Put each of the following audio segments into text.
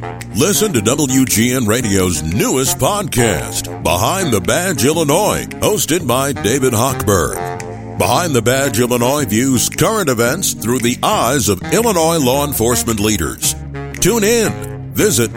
Listen to WGN Radio's newest podcast, Behind the Badge Illinois, hosted by David Hochberg. Behind the Badge Illinois views current events through the eyes of Illinois law enforcement leaders. Tune in. Visit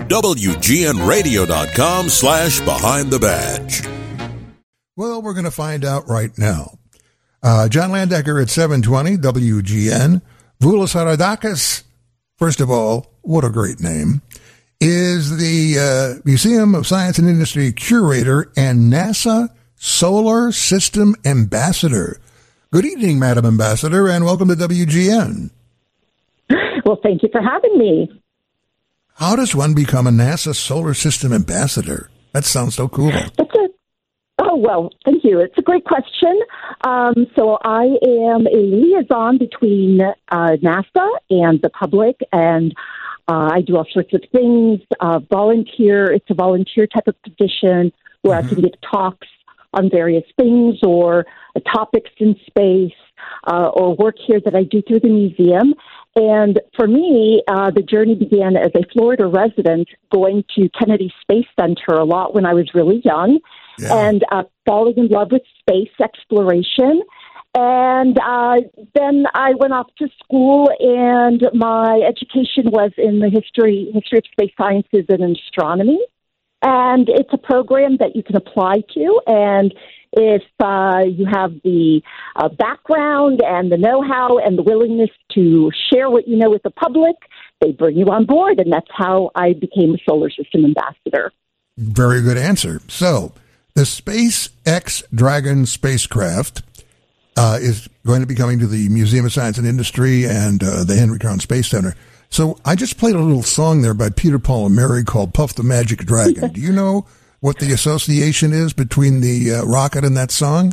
WGNradio.com/Behind the Badge. Well, we're going to find out right now. John Landecker at 720 WGN. Voulas Haradakis, first of all, what a great name, is the Museum of Science and Industry curator and NASA Solar System Ambassador. Good evening, Madam Ambassador, and welcome to WGN. Well, thank you for having me. How does one become a NASA Solar System Ambassador? That sounds so cool. Oh, well, thank you. It's a great question. So I am a liaison between NASA and the public, and I do all sorts of things. Volunteer. It's a volunteer type of position where I can give talks on various things or topics in space or work here that I do through the museum. And for me, the journey began as a Florida resident going to Kennedy Space Center a lot when I was really young. Yeah. And falling in love with space exploration. And then I went off to school, and my education was in the history of space sciences and astronomy. And it's a program that you can apply to. And if you have the background and the know-how and the willingness to share what you know with the public, they bring you on board. And that's how I became a Solar System Ambassador. Very good answer. So the SpaceX Dragon spacecraft is going to be coming to the Museum of Science and Industry and the Henry Crown Space Center. So I just played a little song there by Peter, Paul, and Mary called Puff the Magic Dragon. Do you know what the association is between the rocket and that song?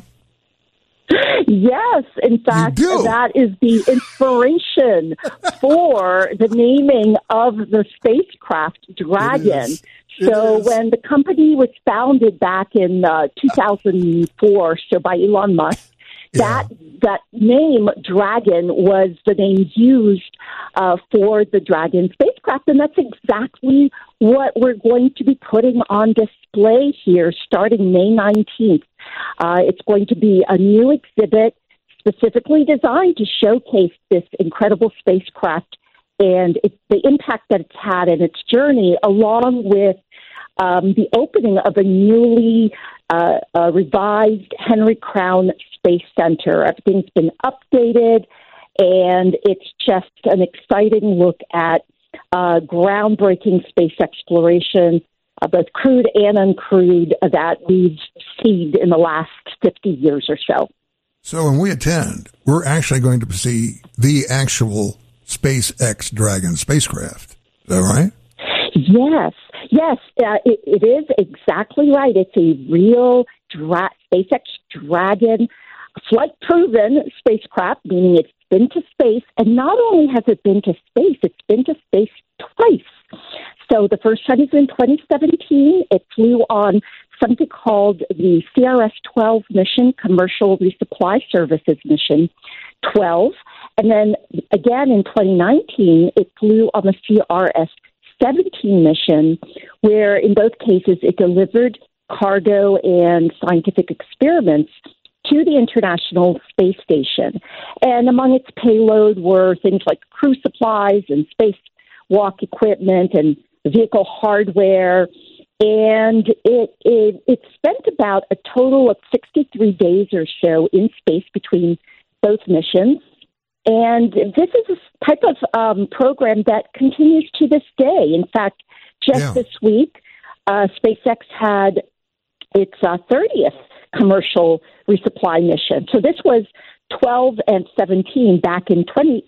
Yes. In fact, that is the inspiration for the naming of the spacecraft Dragon. So when the company was founded back in 2004, so by Elon Musk, that name Dragon was the name used for the Dragon spacecraft, and that's exactly what we're going to be putting on display here starting May 19th. It's going to be a new exhibit specifically designed to showcase this incredible spacecraft and the impact that it's had in its journey, along with the opening of a newly revised Henry Crown Space Center. Everything's been updated, and it's just an exciting look at groundbreaking space exploration, both crewed and uncrewed, that we've seen in the last 50 years or so. So when we attend, we're actually going to see the actual SpaceX Dragon spacecraft. Is that right? Yes, it is exactly right. It's a real SpaceX Dragon flight-proven spacecraft, meaning it's been to space. And not only has it been to space, it's been to space twice. So the first time is in 2017. It flew on something called the CRS-12 mission, Commercial Resupply Services Mission 12. And then again in 2019, it flew on the CRS-17 mission, where in both cases it delivered cargo and scientific experiments to the International Space Station. And among its payload were things like crew supplies and spacewalk equipment and vehicle hardware. And it spent about a total of 63 days or so in space between both missions. And this is a type of program that continues to this day. In fact, just this week, SpaceX had its 30th commercial resupply mission. So this was 12 and 17 back in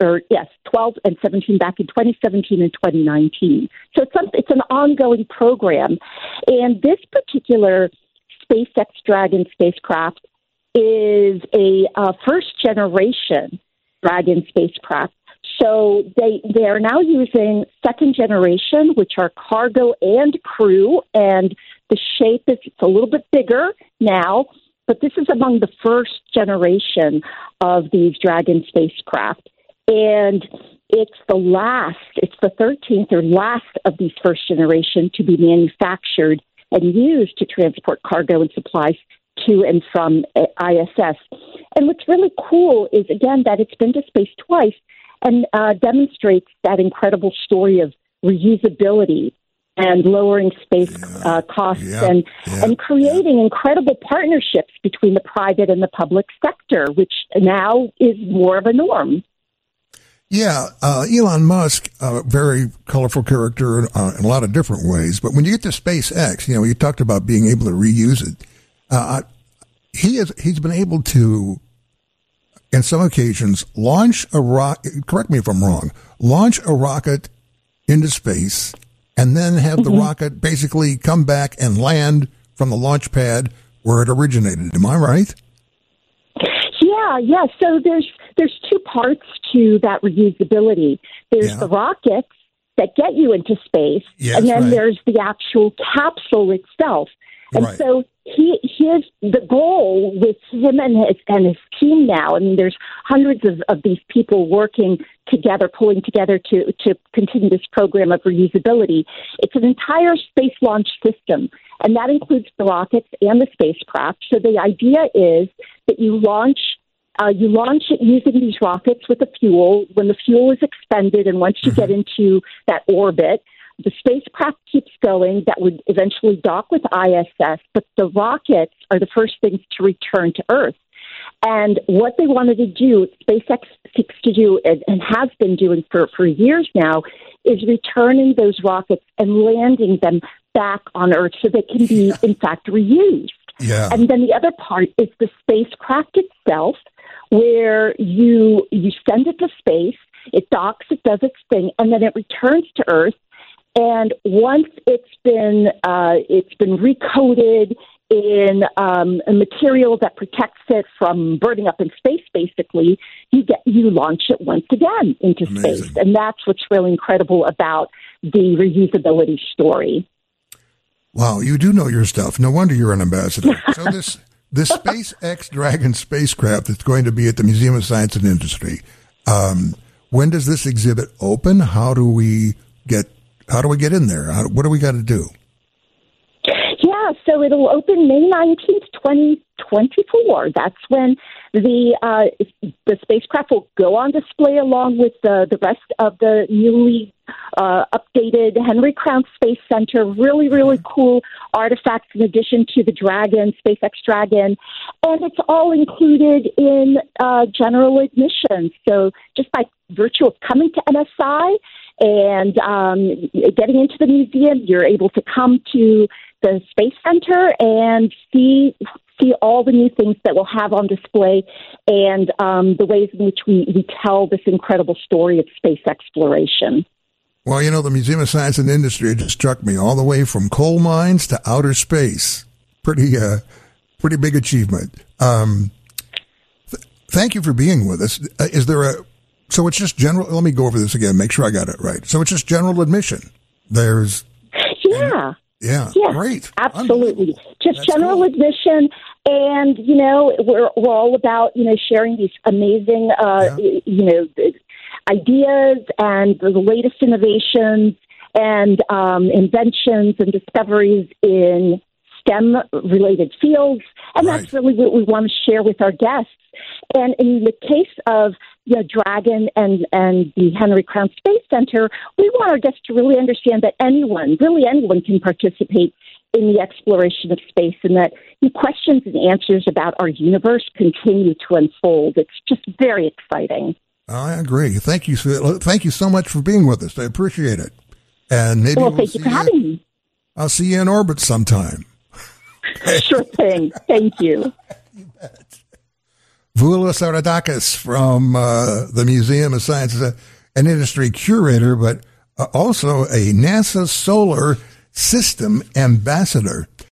2017 back in 2017 and 2019. So it's an ongoing program. And this particular SpaceX Dragon spacecraft is a first-generation Dragon spacecraft. So they are now using second generation, which are cargo and crew, and the shape is a little bit bigger now, but this is among the first generation of these Dragon spacecraft. And It's the 13th or last of these first generation to be manufactured and used to transport cargo and supplies to and from ISS. And what's really cool is, again, that it's been to space twice and demonstrates that incredible story of reusability and lowering space costs and creating incredible partnerships between the private and the public sector, which now is more of a norm. Yeah, Elon Musk, a very colorful character in a lot of different ways. But when you get to SpaceX, you talked about being able to reuse it. He's been able to, in some occasions, launch a rocket. Correct me if I'm wrong. Launch a rocket into space, and then have the rocket basically come back and land from the launch pad where it originated. Am I right? Yeah. So there's two parts to that reusability. There's the rockets that get you into space, and then there's the actual capsule itself. And so the goal with him and his team now, I mean, there's hundreds of these people working together, pulling together to continue this program of reusability. It's an entire space launch system, and that includes the rockets and the spacecraft. So the idea is that you launch it using these rockets with the fuel. When the fuel is expended, and once you get into that orbit, the spacecraft keeps going. That would eventually dock with ISS, but the rockets are the first things to return to Earth. And what they wanted to do, SpaceX seeks to do, and has been doing for years now, is returning those rockets and landing them back on Earth so they can be, in fact, reused. Yeah. And then the other part is the spacecraft itself, where you send it to space, it docks, it does its thing, and then it returns to Earth. And once it's been recoated in a material that protects it from burning up in space, basically, you launch it once again into space, and that's what's really incredible about the reusability story. Wow, you do know your stuff. No wonder you're an ambassador. So this SpaceX Dragon spacecraft that's going to be at the Museum of Science and Industry. When does this exhibit open? How do we get in there? What do we got to do? Yeah, so it'll open May 19th, 2024. That's when the spacecraft will go on display along with the rest of the newly updated Henry Crown Space Center. Really, really cool artifacts in addition to the Dragon, SpaceX Dragon. And it's all included in general admission. So just by virtue of coming to NSI and getting into the museum, you're able to come to the Space Center and see all the new things that we'll have on display and the ways in which we tell this incredible story of space exploration. Well, the Museum of Science and Industry just struck me all the way from coal mines to outer space. Pretty big achievement. Thank you for being with us. So it's just general, let me go over this again, make sure I got it right. So it's just general admission. Yeah, great. Absolutely. Just That's general admission. And, we're all about, sharing these amazing, ideas and the latest innovations and inventions and discoveries in STEM-related fields. And that's really what we want to share with our guests. And in the case of Dragon and the Henry Crown Space Center, we want our guests to really understand that anyone can participate in the exploration of space, and that the questions and answers about our universe continue to unfold. It's just very exciting. I agree. Thank you so much for being with us. I appreciate it. And maybe thank you for having me. I'll see you in orbit sometime. Sure thing. Thank you. You bet. Voulas Aradakis from the Museum of Science, an industry curator, but also a NASA Solar System ambassador.